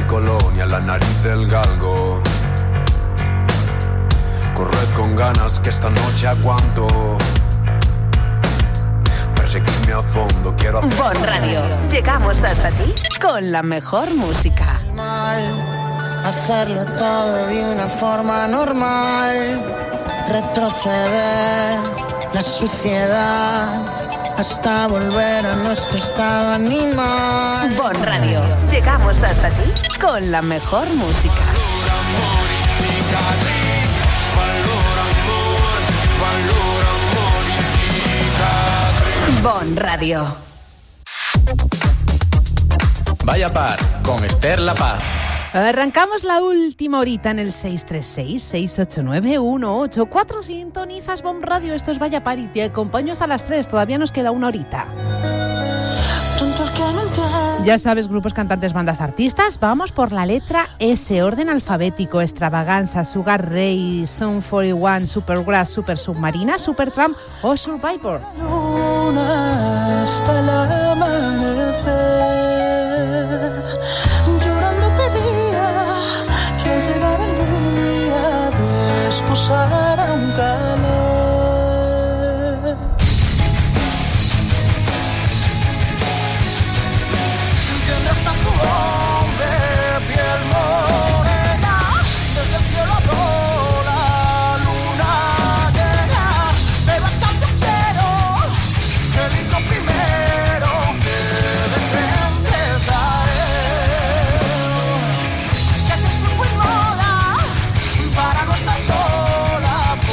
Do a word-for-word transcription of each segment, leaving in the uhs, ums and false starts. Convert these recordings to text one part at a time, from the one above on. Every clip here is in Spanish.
colonia en la nariz del galgo. Corred con ganas que esta noche aguanto. Perseguirme a fondo, quiero hacer... Bon Radio. Llegamos hasta ti con la mejor música. Hacerlo todo de una forma normal. Retroceder la suciedad hasta volver a nuestro estado animal. Bon Radio. Llegamos hasta ti con la mejor música. Bon Radio. Vaya par con Esther La Paz. Arrancamos la última horita en el seis tres seis, seis ocho nueve, uno ocho cuatro. Sintonizas Bon Radio, esto es Vaya Par y te acompaño hasta las tres, todavía nos queda una horita. Ya sabes, grupos, cantantes, bandas, artistas. Vamos por la letra S, orden alfabético: Extravaganza, Sugar Ray, Sum cuarenta y uno, Supergrass, Super Submarina, Supertramp o Survivor. Luna hasta el amanecer, llorando pedía que al llegar el día desposara un calor. Tendrás a tu hombre piel morena, desde el cielo habló la luna llena, pero a cambio quiero el rico primero que dependes a él, que te subo y mola para no estar sola.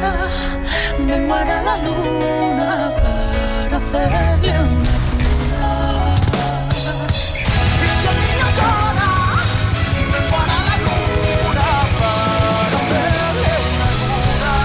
vengo a la luna para hacerle una cura. Y si el niño llora, vengo a la luna para hacerle una cura.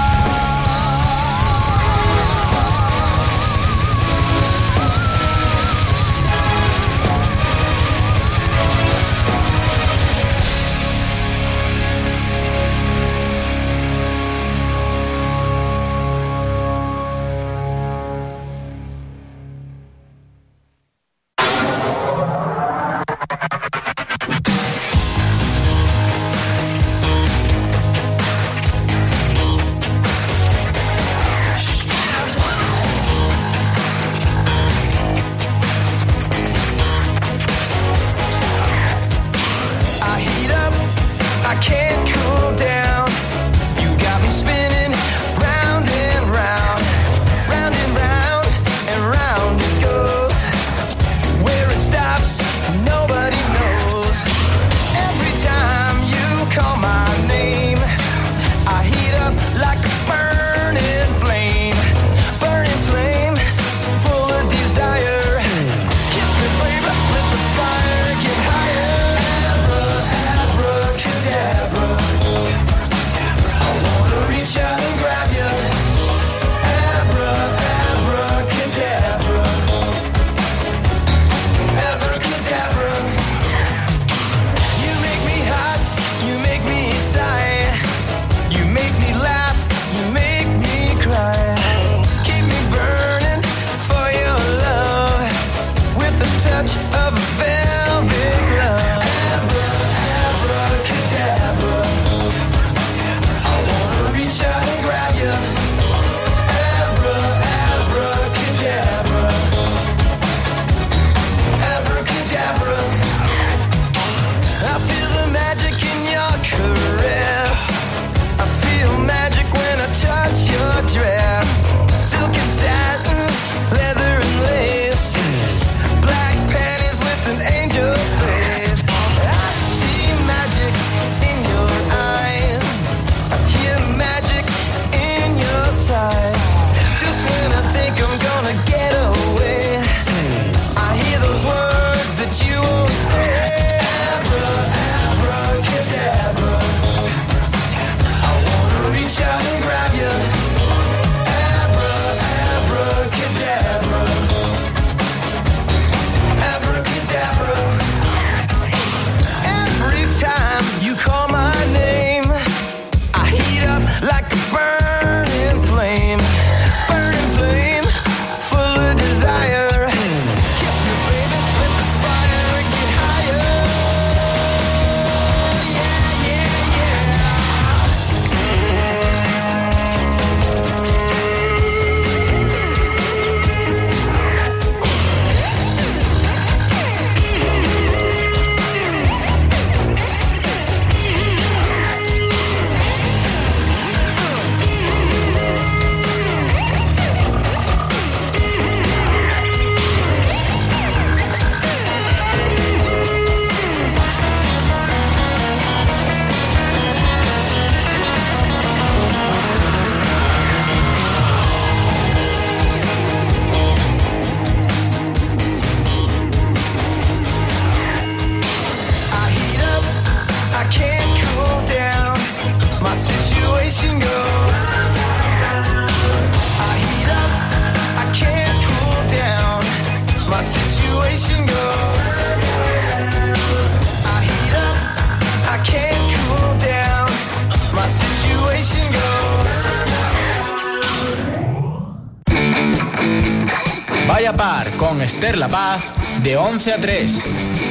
Vaya Par con Esther La Paz de once a tres.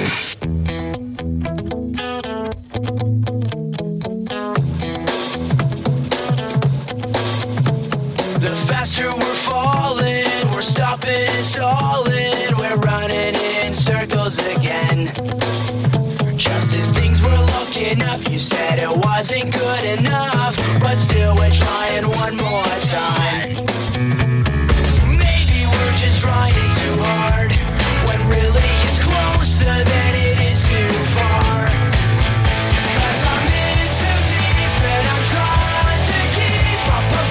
The faster we're falling, we're stopping and stalling, we're running in circles again. Just as things were looking up, you said it wasn't good enough, but still we're trying one more time. Maybe we're just trying too hard, when really it's closer than it is too far. 'Cause I'm in too deep and I'm trying to keep up.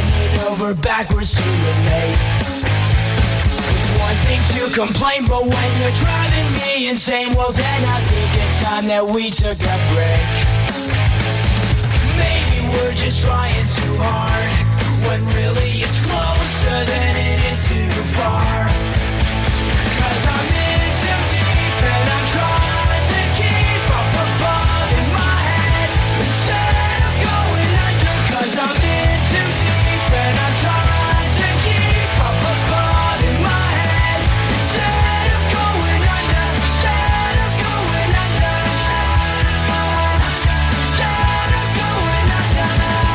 bending over backwards to relate. It's one thing to complain, but when you're driving me insane, well then I think it's time that we took a break. Maybe we're just trying too hard, when really it's closer than it is too far. Cause I'm in too deep and I'm trying to keep up above in my head instead of going under. Cause I'm in too deep and I'm trying to keep up above in my head instead of going under. Instead of going under. Instead of going under.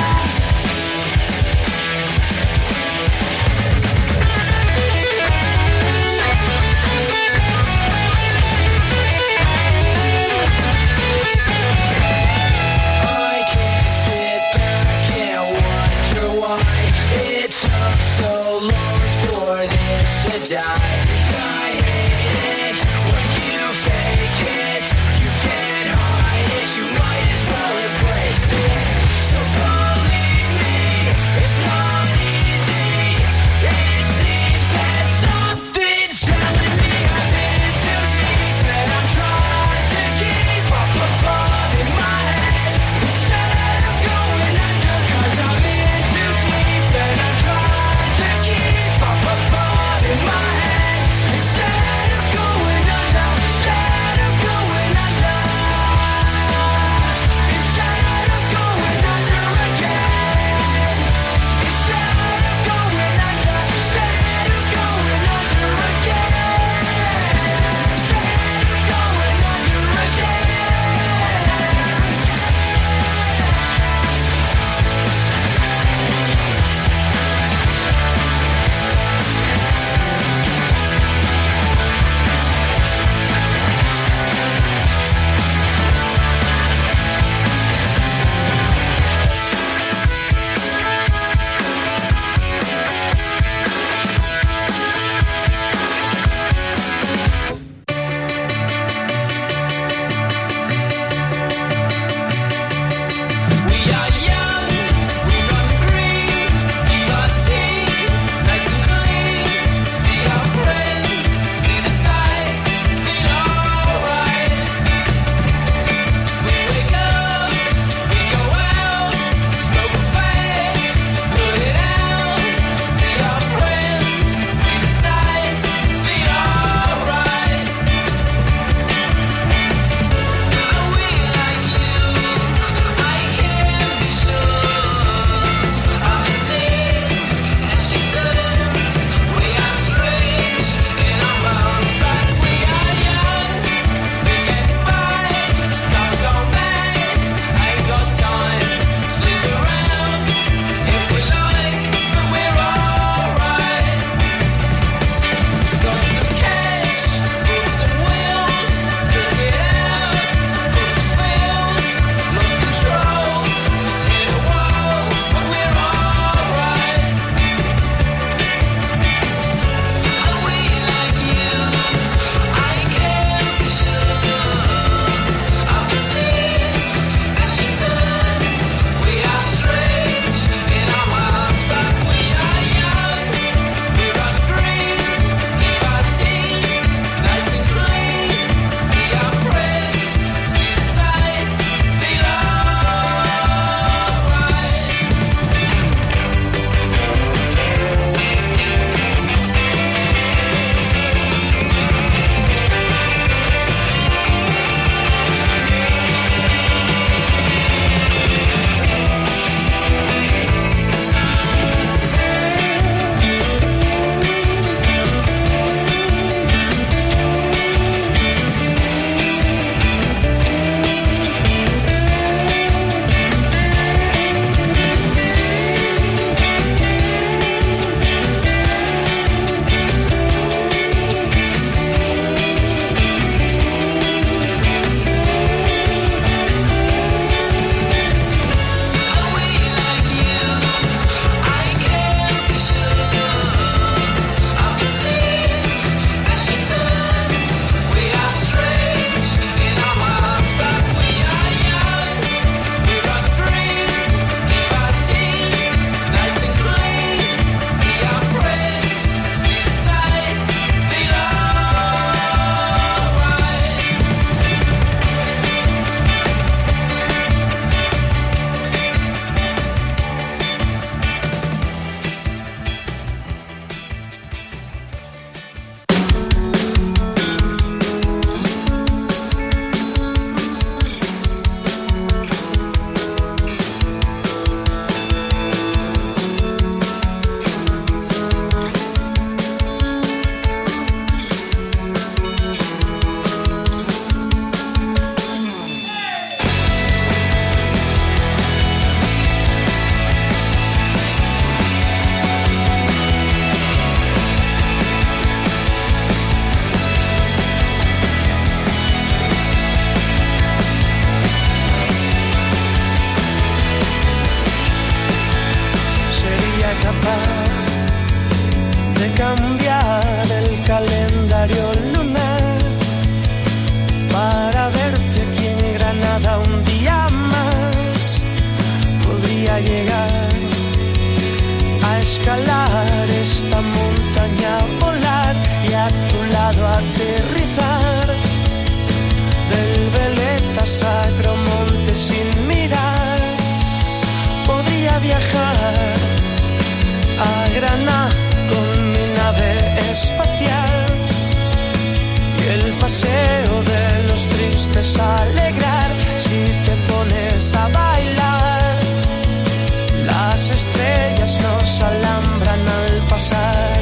I can't sit back and wonder why it took so long for this to die. I hate it when you fake it. You can't hide it. You might as well embrace it. So believe me, it's not easy. It seems that something's telling me I'm in too deep and I'm trying to keep up above in my head instead of going under. Cause I'm in too deep and I'm trying to keep up above in my head instead capaz de cambiar el calendario lunar para verte aquí en Granada un día más. Podría llegar a escalar esta montaña, volar y a tu lado aterrizar. Del Veleta Sacromonte sin mirar. Podría viajar a Granada con mi nave espacial y el paseo de los tristes alegrar si te pones a bailar. Las estrellas nos alambran al pasar.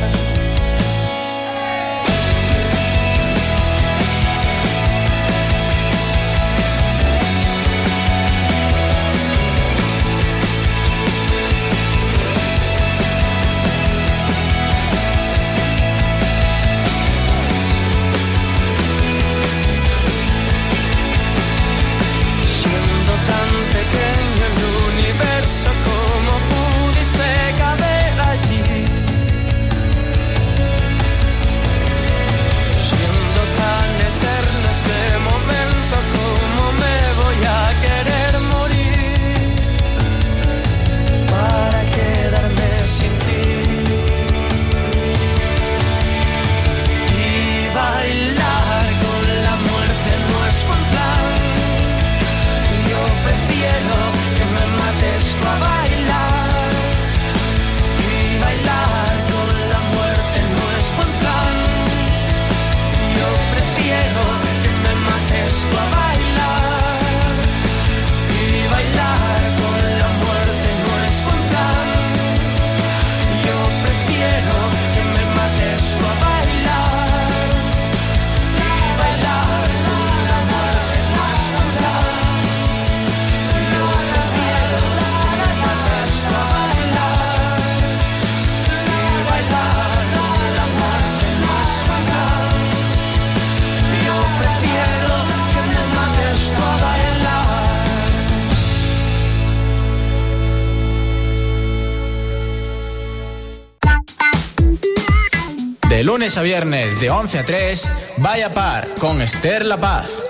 De lunes a viernes de once a tres, Vaya Par con Esther La Paz.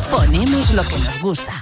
ponemos lo que nos gusta.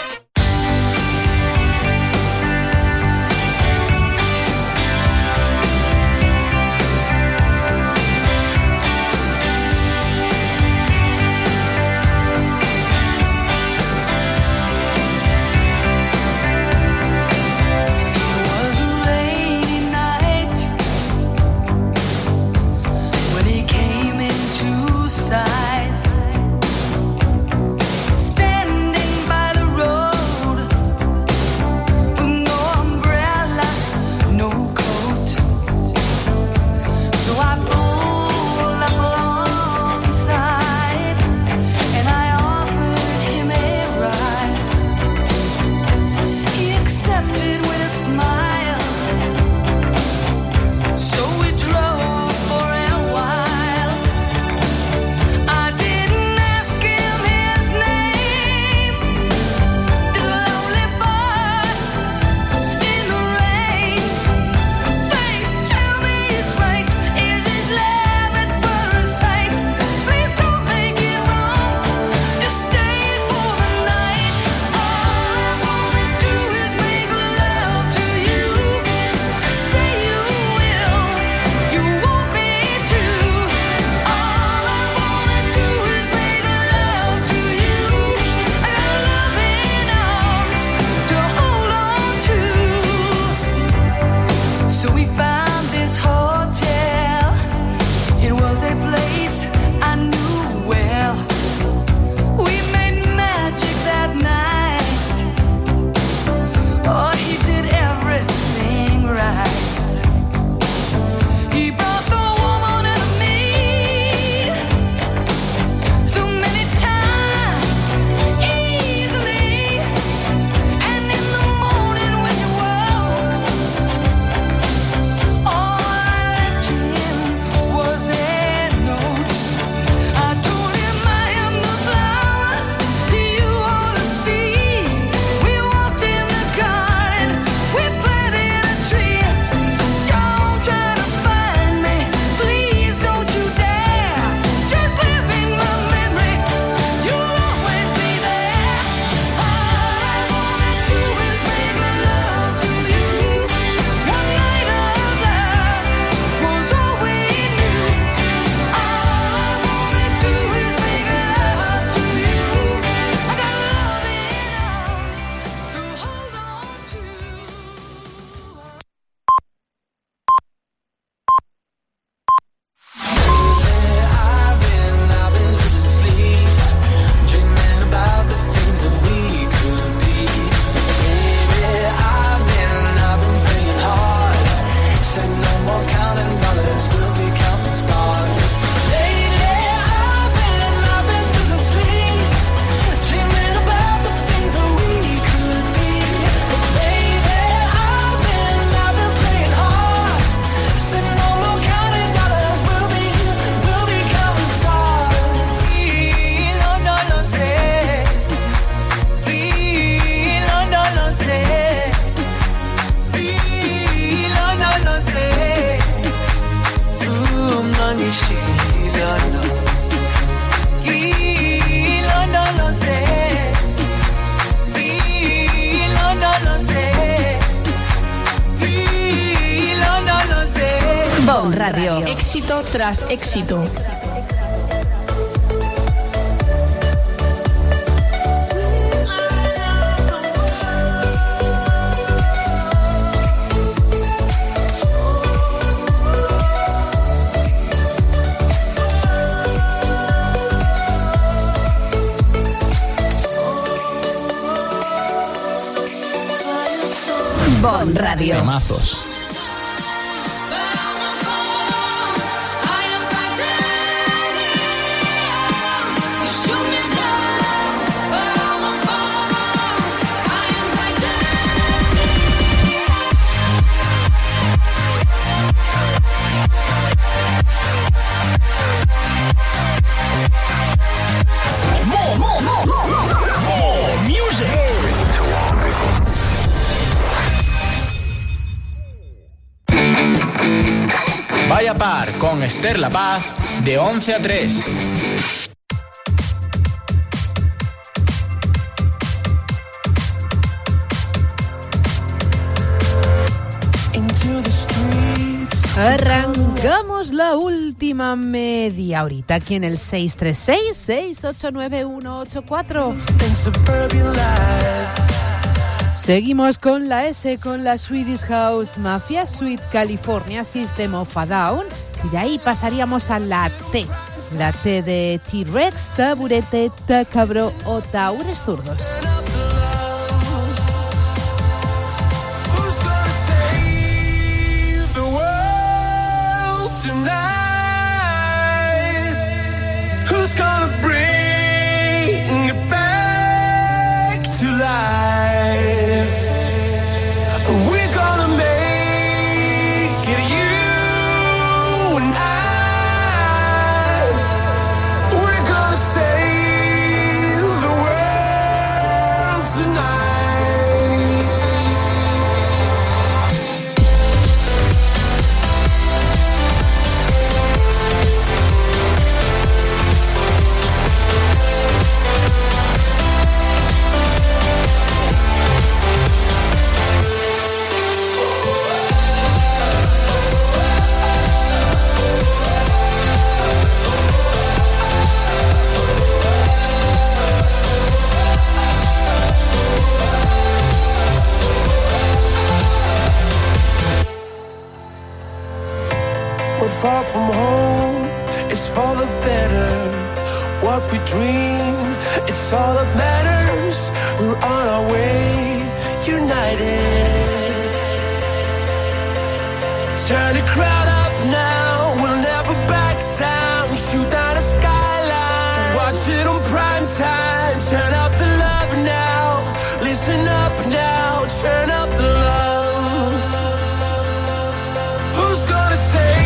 Bon Radio. Éxito tras éxito. Bon Radio. Temazos. Vaya Par con Esther La Paz de once a tres. Arrancamos la última media horita aquí en el seis tres seis, seis ocho nueve, uno ocho cuatro. Seguimos con la S, con la Swedish House Mafia, Sweet California System of a Down. Y de ahí pasaríamos a la T. La T de T-Rex, Taburete, Tacabro o Taures Zurdos. Tonight, who's gonna bring it back to life? We're gonna make it, you and I. We're gonna save the world tonight. Far from home, it's for the better. What we dream, it's all that matters. We're on our way, united. Turn the crowd up now, we'll never back down. Shoot down the skyline, watch it on prime time. Turn up the love now, listen up now. Turn up the love. Who's gonna say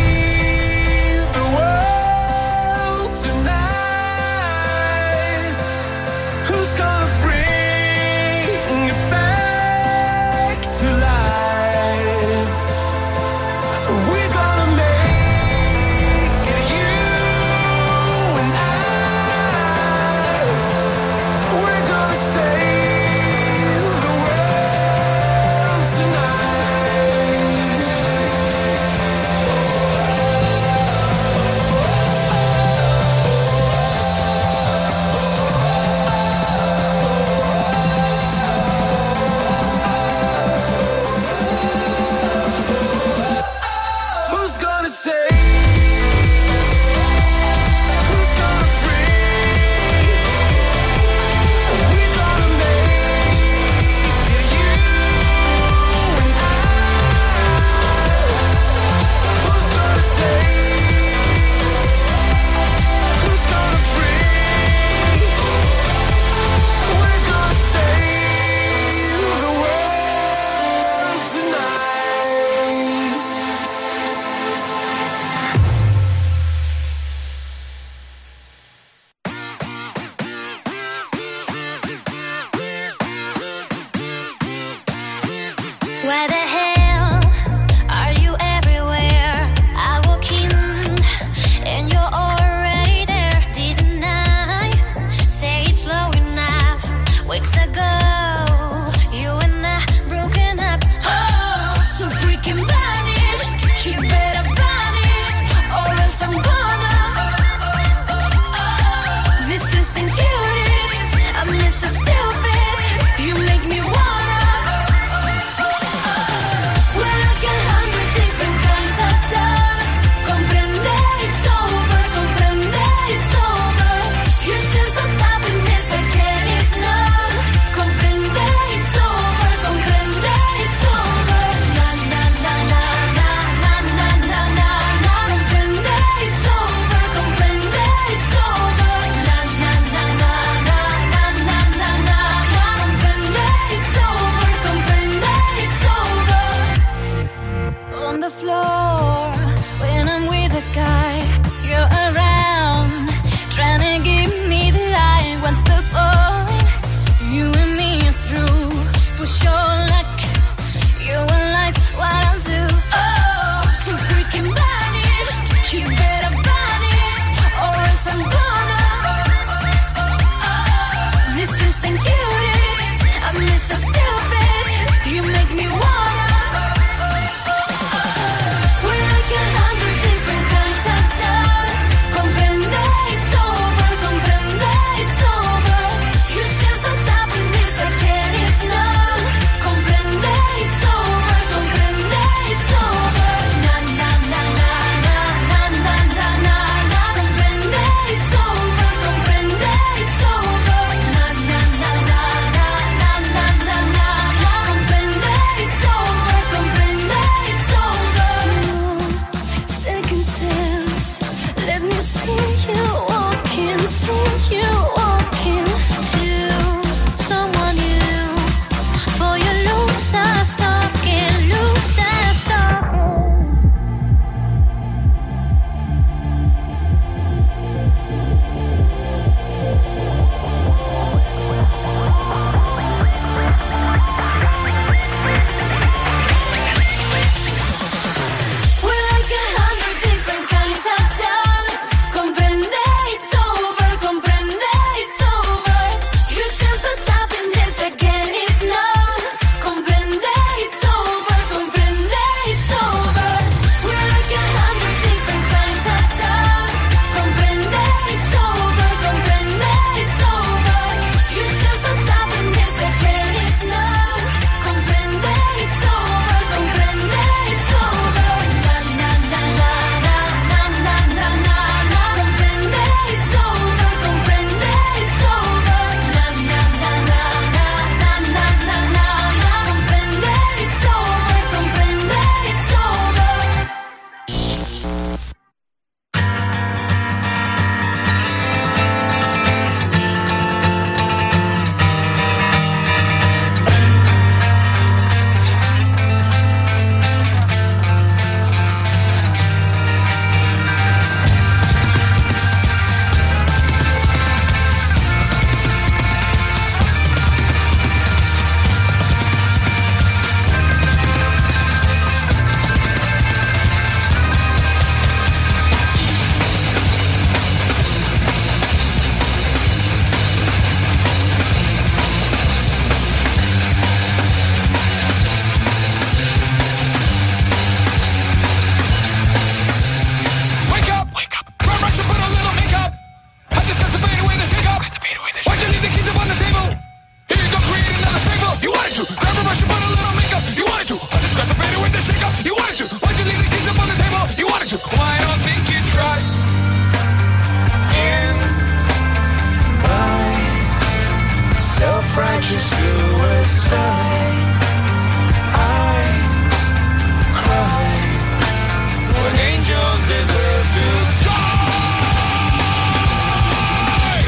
comprender. self-righteous suicide. I cry when angels deserve to die.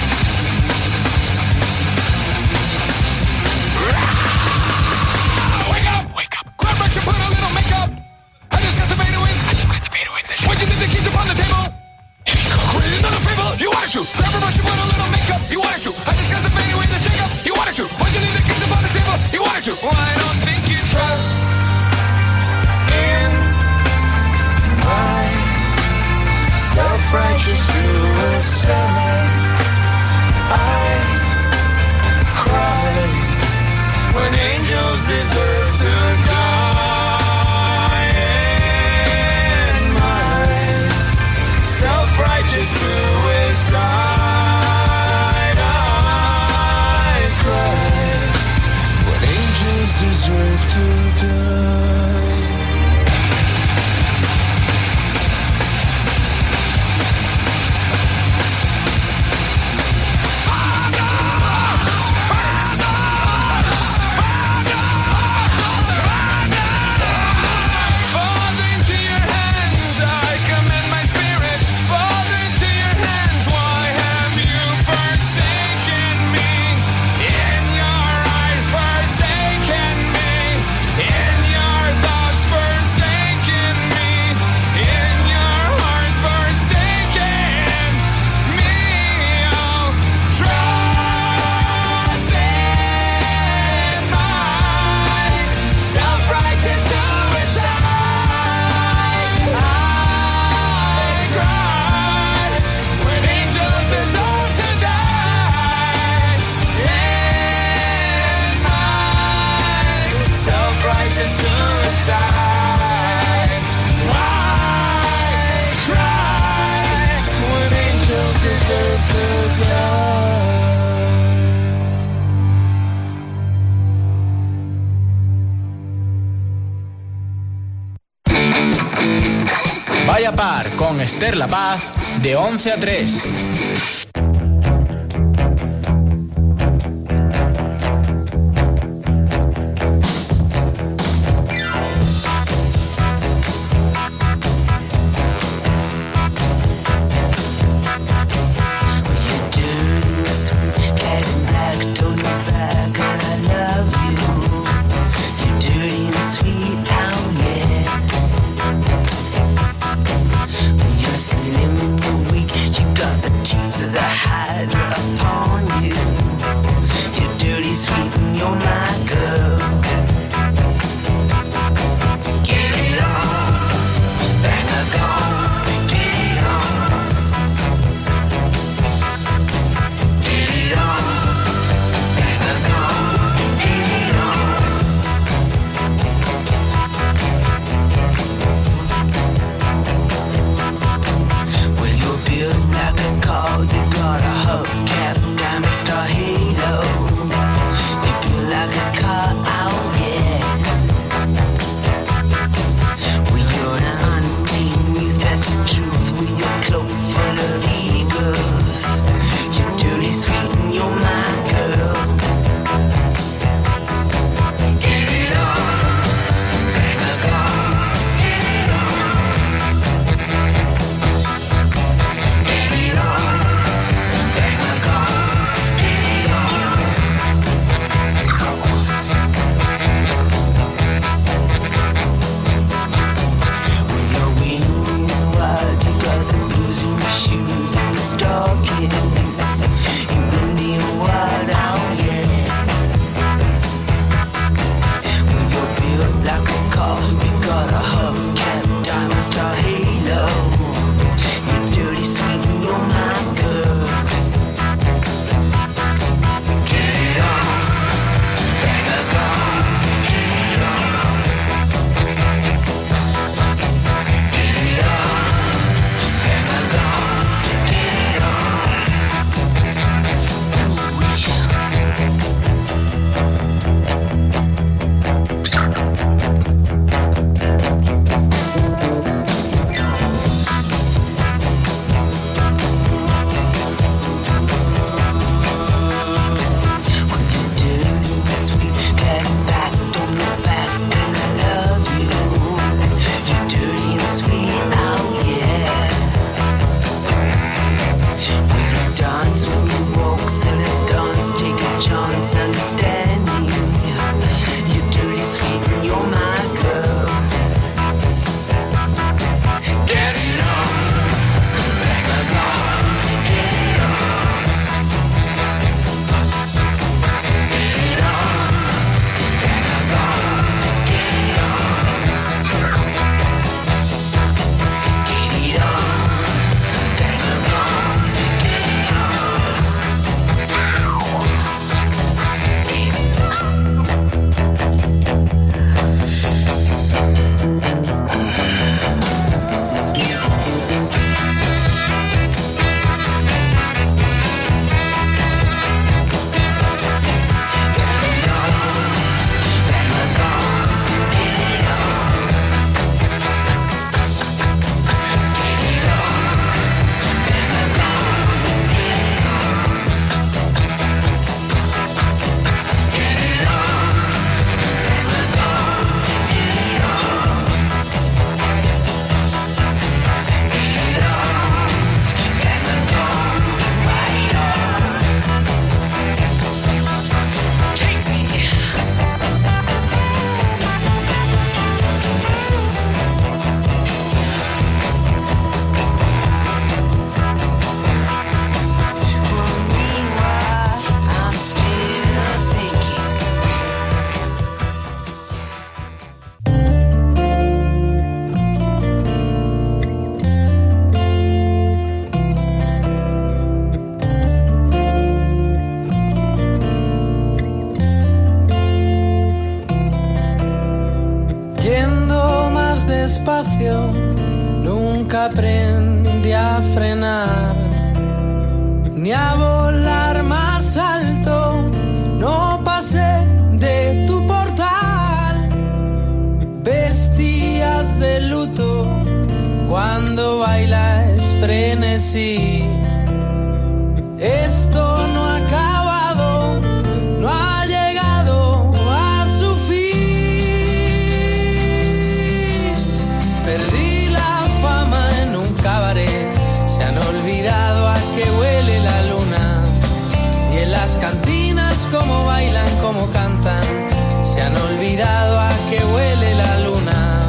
Wake up, wake up. Grab brush and put a little makeup. I just got to fade away. I just got to fade away. Why'd you leave the keys upon the table? If you could quit another fable, you wanted to. Grab a brush and put a little makeup. You wanted to. I just got to fade away the shake up. You wanted to. Why'd you leave the keys upon the table? You wanted to. Well, I don't think you trust in my self-righteous suicide. I cry when angels deserve to die. In my self-righteous suicide, I cry when angels deserve to die. Vaya par con Esther La Paz de once a tres. despacio, nunca aprendí a frenar, ni a volar más alto, no pasé de tu portal. Vestías de luto, cuando bailas frenesí. Esto no ha acabado, no ha llegado a su fin. Perdí la fama en un cabaret, se han olvidado a qué huele la luna. Y en las cantinas cómo bailan, cómo cantan, se han olvidado a qué huele la luna.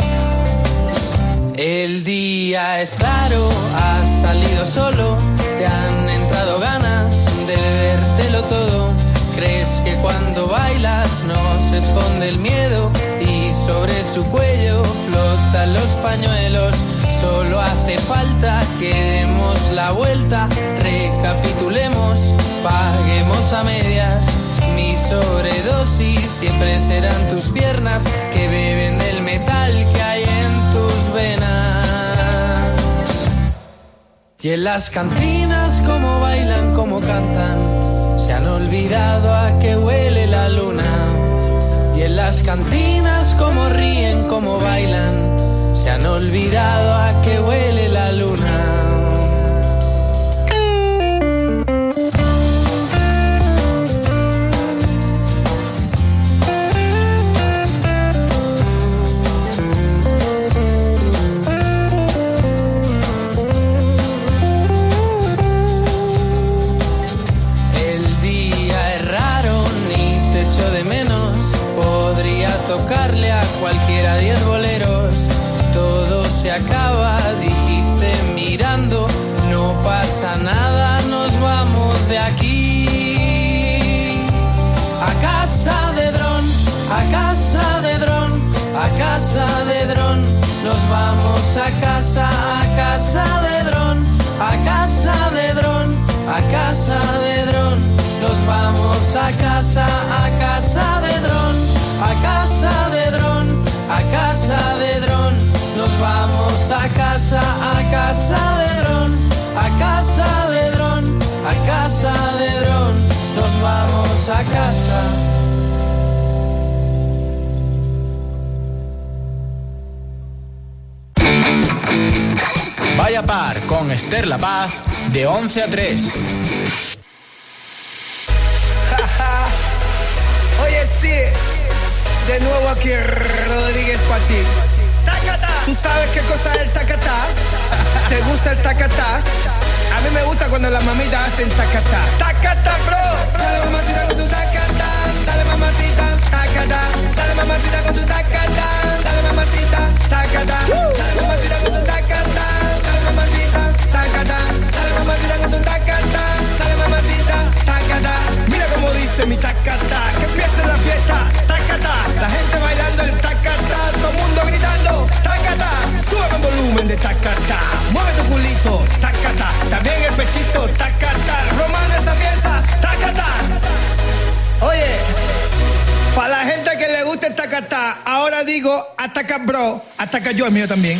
El día es claro, has salido solo, te han entrado ganas de bebértelo todo. Crees que cuando bailas no se esconde el miedo y sobre su cuello flotan los pañuelos. Solo hace falta que demos la vuelta, recapitulemos, paguemos a medias. Mi sobredosis siempre serán tus piernas que beben del metal que hay en tus venas. Y en las cantinas cómo bailan, cómo cantan, se han olvidado a qué huele la luna. Y en las cantinas cómo ríen, cómo bailan, se han olvidado a qué huele la luna. Tocarle a cualquiera diez boleros, todo se acaba, dijiste mirando, no pasa nada, nos vamos de aquí. A casa de dron, a casa de dron, a casa de dron, nos vamos a casa, a casa de dron, a casa de dron, a casa de dron, nos vamos a casa, a casa de dron. A casa de dron, a casa de dron, nos vamos a casa, a casa de dron, a casa de dron, a casa de dron, nos vamos a casa. Vaya Par con Esther La Paz de once a tres. Oye, sí. De nuevo aquí Rodríguez para ti. ¡Tacatá! ¿Tú sabes qué cosa es el tacatá? ¿Te gusta el tacatá? A mí me gusta cuando las mamitas hacen tacatá. ¡Tacatá, bro! Dale mamacita con tu tacatá. Dale mamacita, tacatá. Dale mamacita con tu tacatá. Dale mamacita, tacatá. Dale mamacita con tu tacatá. Dale mamacita, tacatá. Dale mamacita con tu tacatá. Dale mamacita, tacatá. Mira cómo dice mi tacatá. Que empiece la fiesta, tacatá. La gente bailando el tacatá. Todo el mundo gritando, tacatá. Sube el volumen de tacatá. Mueve tu culito, tacatá. También el pechito, tacatá. Romano esa pieza, tacatá. Oye, para la gente que le gusta el tacatá, ahora digo, ataca bro, ataca yo, el mío también.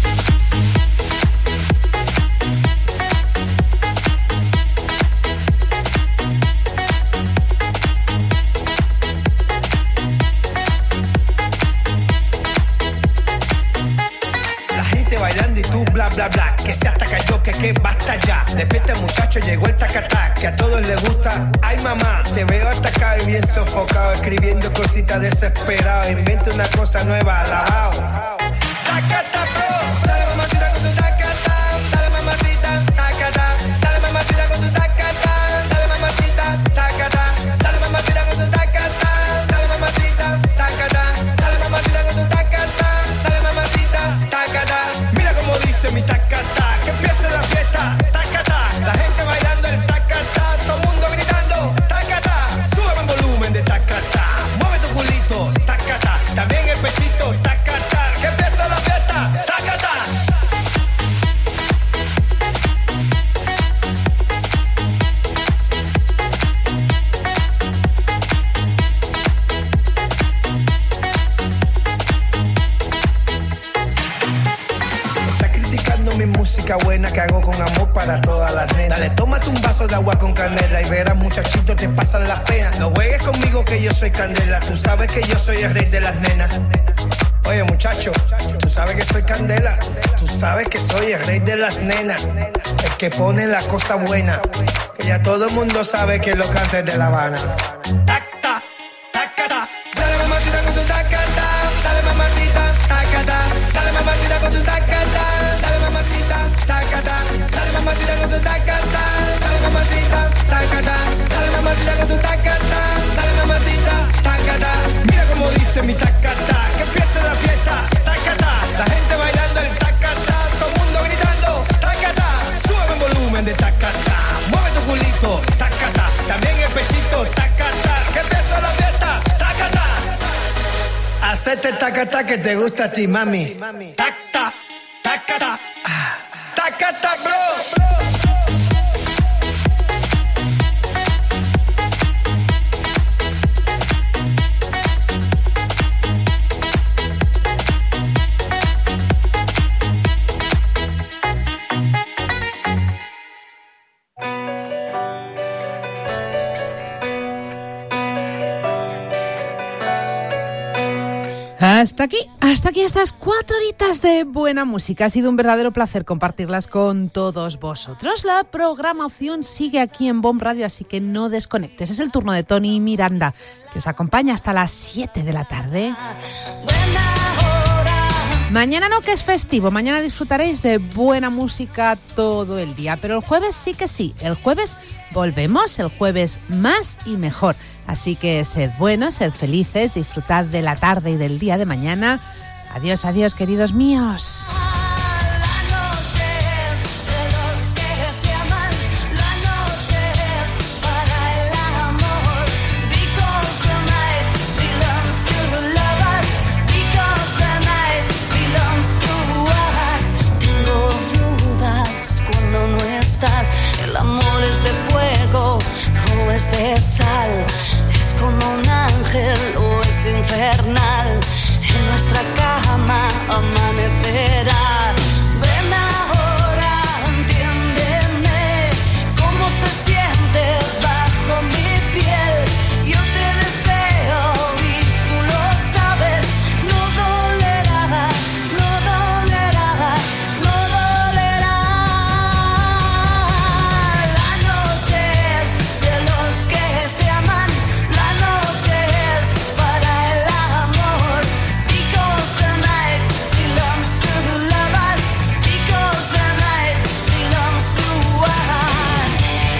Bailando y tú bla bla bla, que se ataca yo, que que basta ya. Despierta muchacho, llegó el tacatá, que a todos les gusta. Ay mamá, te veo atacado y bien sofocado, escribiendo cositas desesperado. Inventa una cosa nueva, alabao. Tacatá, bro, dale mamacita con tu tacatá. Dale mamacita, tacatá. Dale mamacita con tu tacatá. Dale mamacita, tacatá. Dale mamacita con tu tacatá. Dale mamacita, tacatá. Dale mamacita con tu tacatá. Dale mamacita, tacatá. Como dice mi tacatá, que empiece la fiesta, tacatá, la gente bailando el tacatá, todo el mundo gritando, tacatá, sube el volumen de tacatá, mueve tu culito, tacatá, también el pechito, tacatá, que empiece la fiesta, que hago con amor para todas las nenas. Dale, tómate un vaso de agua con canela y verás, muchachito, te pasan las penas. No juegues conmigo que yo soy candela, tú sabes que yo soy el rey de las nenas. Oye, muchacho, tú sabes que soy candela, tú sabes que soy el rey de las nenas, el que pone la cosa buena, que ya todo el mundo sabe que lo canta es de La Habana. Tacta, tacata, dale mamacita con su tacata, dale mamacita, tacata, dale mamacita con su tacata, dale mamacita, tacata, dale mamacita con su tacata, dale mamacita, tacata, dale mamacita con tu tacata, dale mamacita, tacata. Mira cómo dice mi tacata, que empiece la fiesta, tacata, la gente bailando el tacata, todo el mundo gritando, tacata, sube el volumen de tacata, mueve tu culito, tacata, también el pechito, tacata, que empiece la fiesta, tacata. Hacete tacata que te gusta a ti, mami. Tacata, tacata, tacata, bro. Hasta aquí, hasta aquí estas cuatro horitas de buena música. Ha sido un verdadero placer compartirlas con todos vosotros. La programación sigue aquí en Bomb Radio, así que no desconectes. Es el turno de Tony Miranda, que os acompaña hasta las siete de la tarde. Mañana no, que es festivo. Mañana disfrutaréis de buena música todo el día. Pero el jueves sí que sí. El jueves volvemos, el jueves más y mejor. Así que sed buenos, sed felices, disfrutad de la tarde y del día de mañana. Adiós, adiós, queridos míos. El amor es de fuego o es de sal, es como un ángel o es infernal. En nuestra cama amanecerá. Ven ahora, entiéndeme cómo se siente bajo mi piel. Yo te deseo y tú lo sabes. No dolerá, no dolerá, no dolerá. La noche es de los que se aman. La noche es para el amor. Because the night belongs to the lovers. Because the night belongs to us.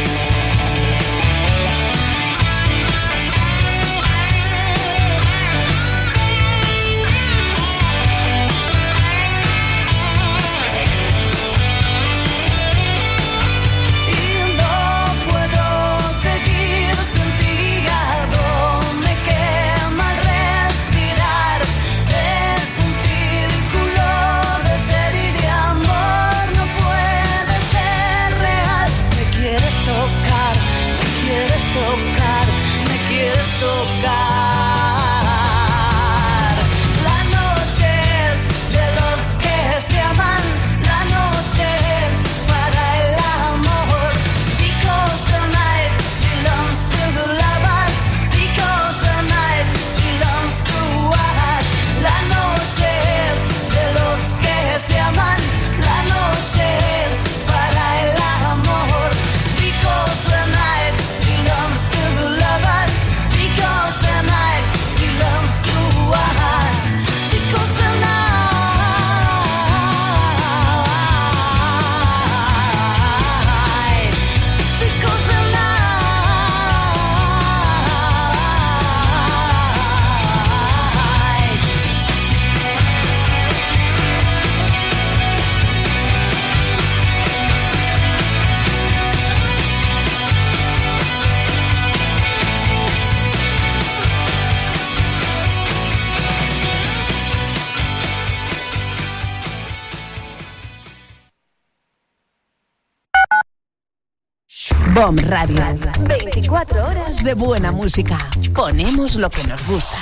Y no puedo seguir sin ti, algo me quema al respirar. Es un círculo de ser y de amor, no puede ser real. Me quieres tocar, me quieres tocar, me quieres tocar. La noche es de los que se aman. La noche es para el amor. Because the night belongs to the lovers. Because the night belongs to us. La noche es de los que se aman. La noche es para el amor. Because the night belongs to the lovers. Because the night belongs to us. Because the night. Because the night. Bomb Radio. veinticuatro horas de buena música. Ponemos lo que nos gusta.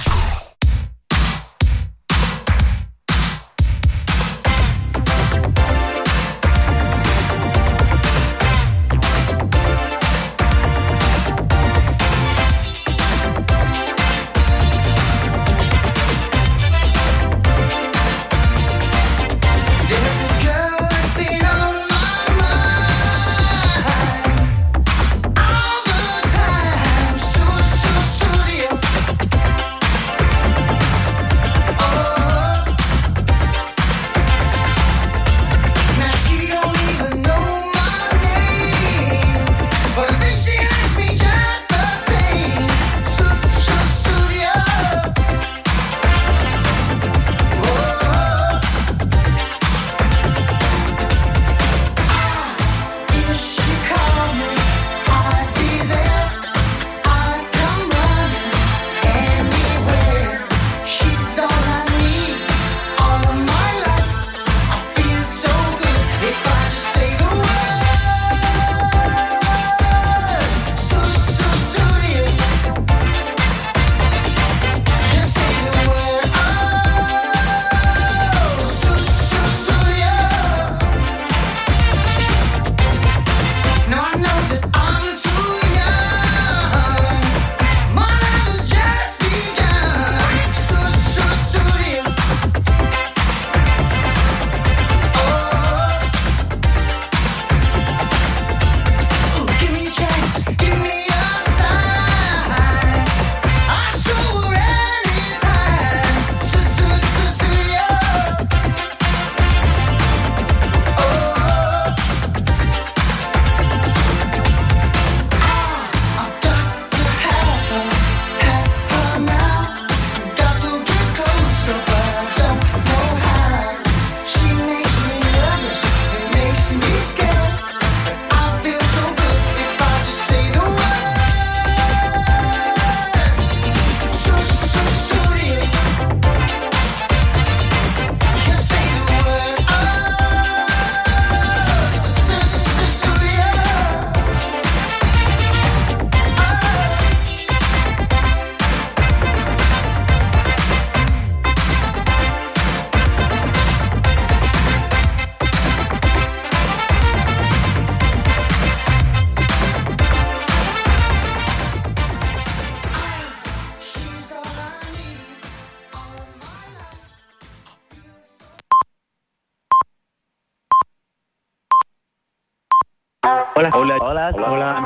Hola. Hola. Hola. Hola.